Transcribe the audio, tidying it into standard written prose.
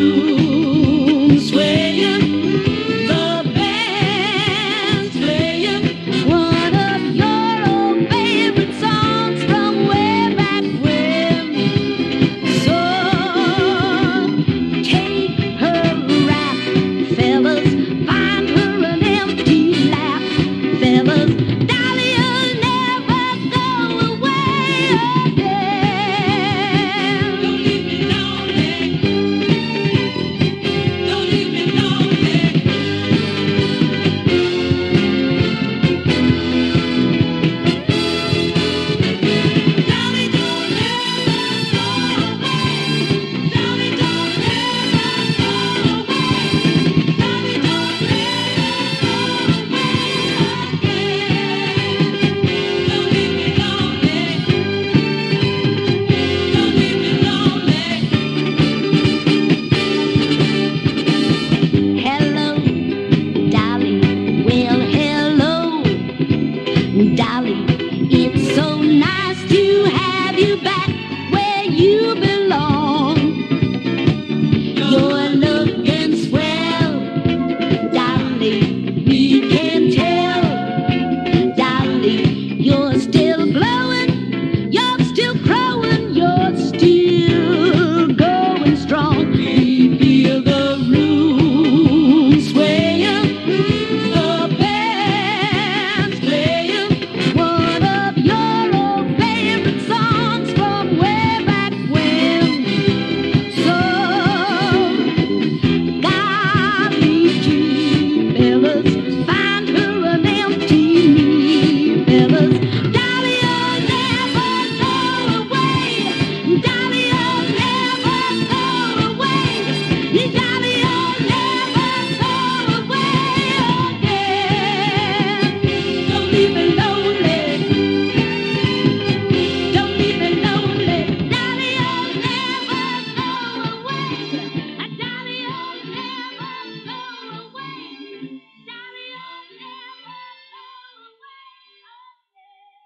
room swaying, the band's playing one of your old favorite songs from way back when. So take her rap, fellas, find her an empty lap, fellas. Dolly'll never go away again. Don't leave me lonely. Don't leave me lonely. Dolly don't ever go away. Dolly don't ever go away. Dolly don't ever go away again. Don't leave me lonely. Don't leave me lonely. Hello, Dolly. Well, hello, Dolly. It's so nice to have you back where you belong. You're looking swell, Dolly. We can tell, Dolly. You're still glowing, you're still growing, you're still going strong. We feel the room swaying, the band's playing one of your old favorite songs from way back when. So golly gee, fellas, find her an empty me, fellas. Dolly'll never go away. Dolly'll never go away. Dolly'll never go away again. Don't leave me